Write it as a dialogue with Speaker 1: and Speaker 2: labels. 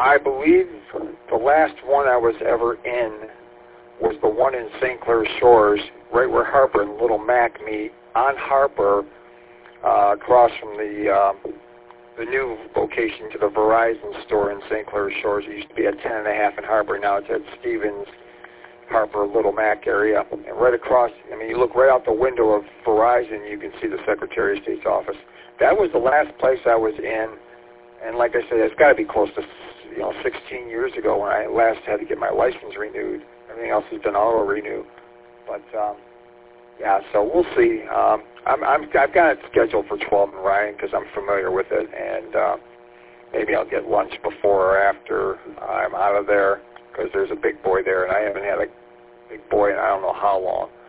Speaker 1: I believe the last one I was ever in was the one in St. Clair Shores, right where Harper and Little Mac meet, on Harper, across from the new location to the Verizon store in St. Clair Shores. It used to be at 10.5 in Harper. Now it's at Stevens, Harper, Little Mac area. And right across, I mean, you look right out the window of Verizon, you can see the Secretary of State's office. That was the last place I was in. And like I said, it's got to be close to 16 years ago when I last had to get my license renewed. Everything else has been auto-renew. But, yeah, so we'll see. I've got it scheduled for 12 and Ryan because I'm familiar with it, and maybe I'll get lunch before or after I'm out of there because there's a big boy there, and I haven't had a big boy in I don't know how long.